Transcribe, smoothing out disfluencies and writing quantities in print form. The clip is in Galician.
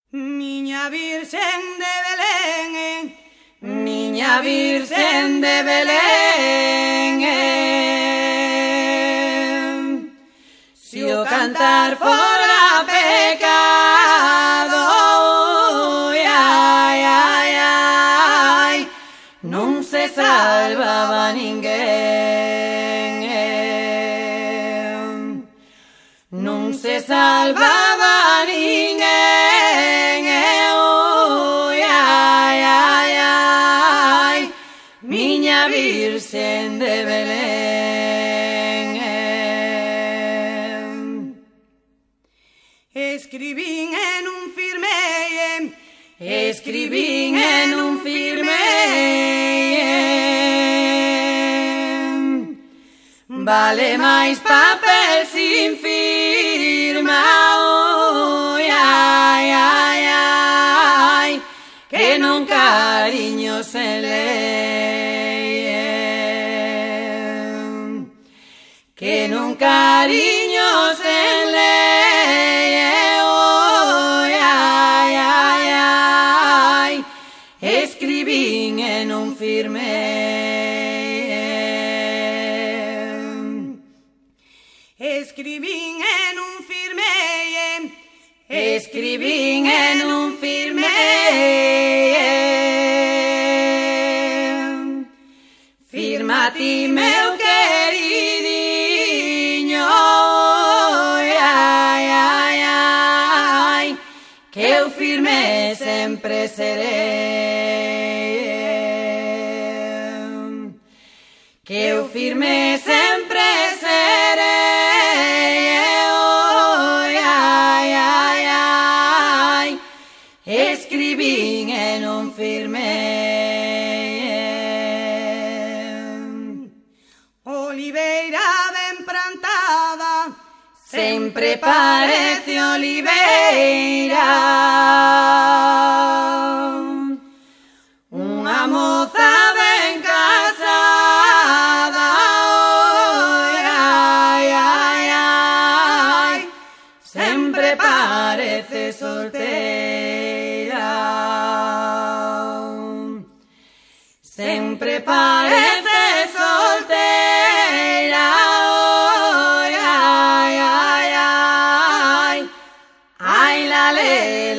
Miña Virxen de Belén, Miña Virxen de Belén, si o cantar fora pecado, ai, ai, ai, non se salvaba ninguén, non se salvaba ninguén, ai, ai, ai, Miña Virxen de Belén. Escribín en un firmei, escribín en un firmei, vale máis papel sin firma, ai, ai, ai, que non cariño sen lei, que non cariño sen lei, ai, ai, ai, escribín en un firmei, escribín en un firmei, escribín en un firmei, firma ti meu queridinho, ai, ai, ai, que eu firme sempre serei, que eu firme sempre serei, ai, ai, ai, escribín en un firmei. Oliveira ben plantada sempre parece oliveira, unha moza ben casada, ai, ai, ai, sempre parece solteira, sempre parece solteira, ai, ai, ai, ai, la le.